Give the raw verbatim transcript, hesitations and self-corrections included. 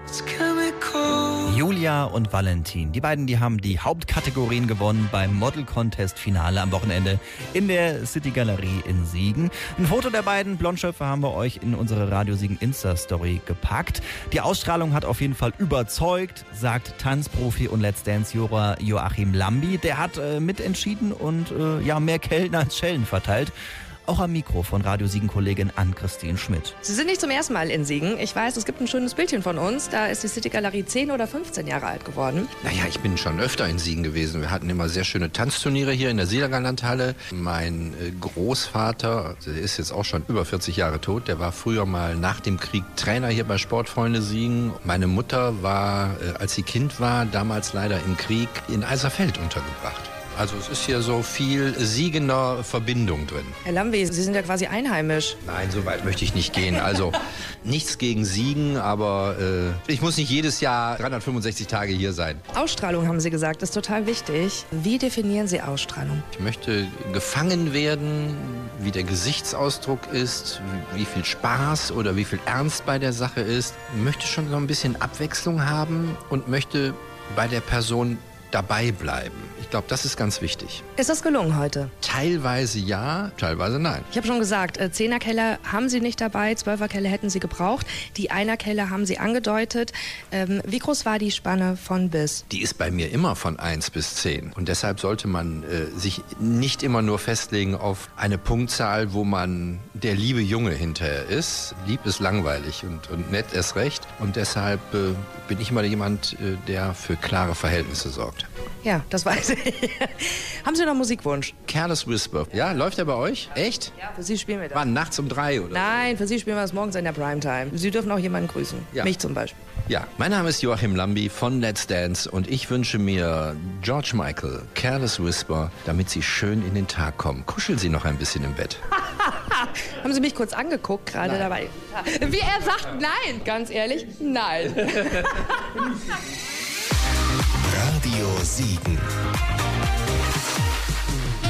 Julia und Valentin, die beiden, die haben die Hauptkategorien gewonnen beim Model Contest Finale am Wochenende in der City Galerie in Siegen. Ein Foto der beiden Blondschöpfe haben wir euch in unsere Radio Siegen Insta-Story gepackt. Die Ausstrahlung hat auf jeden Fall überzeugt, sagt Tanzprofi und Let's Dance-Juror Joachim Lambi. Der hat äh, mitentschieden und äh, ja mehr Kellen als Schellen verteilt. Auch am Mikro von Radio Siegen-Kollegin Ann-Christine Schmidt. Sie sind nicht zum ersten Mal in Siegen. Ich weiß, es gibt ein schönes Bildchen von uns. Da ist die City Galerie zehn oder fünfzehn Jahre alt geworden. Naja, ich bin schon öfter in Siegen gewesen. Wir hatten immer sehr schöne Tanzturniere hier in der Siedergarlandhalle. Mein äh, Großvater, der ist jetzt auch schon über vierzig Jahre tot, der war früher mal nach dem Krieg Trainer hier bei Sportfreunde Siegen. Meine Mutter war, äh, als sie Kind war, damals leider im Krieg in Eiserfeld untergebracht. Also es ist hier so viel Siegener Verbindung drin. Herr Lambi, Sie sind ja quasi einheimisch. Nein, so weit möchte ich nicht gehen. Also nichts gegen Siegen, aber äh, ich muss nicht jedes Jahr dreihundertfünfundsechzig Tage hier sein. Ausstrahlung, haben Sie gesagt, ist total wichtig. Wie definieren Sie Ausstrahlung? Ich möchte gefangen werden, wie der Gesichtsausdruck ist, wie viel Spaß oder wie viel Ernst bei der Sache ist. Ich möchte schon so ein bisschen Abwechslung haben und möchte bei der Person dabei bleiben. Ich glaube, das ist ganz wichtig. Ist das gelungen heute? Teilweise ja, teilweise nein. Ich habe schon gesagt, äh, Zehnerkeller haben Sie nicht dabei, Zwölferkeller hätten Sie gebraucht. Die Einerkeller haben Sie angedeutet. Ähm, wie groß war die Spanne von bis? Die ist bei mir immer von eins bis zehn. Und deshalb sollte man äh, sich nicht immer nur festlegen auf eine Punktzahl, wo man der liebe Junge hinterher ist. Lieb ist langweilig und, und nett erst recht. Und deshalb äh, bin ich immer jemand, äh, der für klare Verhältnisse sorgt. Ja, das weiß ich. Haben Sie noch einen Musikwunsch? Careless Whisper. Ja, läuft der bei euch? Echt? Ja, für Sie spielen wir das. Wann? Nachts um drei oder? Nein, für Sie spielen wir das morgens in der Primetime. Sie dürfen auch jemanden grüßen. Ja. Mich zum Beispiel. Ja, mein Name ist Joachim Lambi von Let's Dance und ich wünsche mir George Michael, Careless Whisper, damit Sie schön in den Tag kommen. Kuscheln Sie noch ein bisschen im Bett. Haben Sie mich kurz angeguckt gerade dabei? Wie er sagt, nein. Ganz ehrlich, nein. Radio Siegen.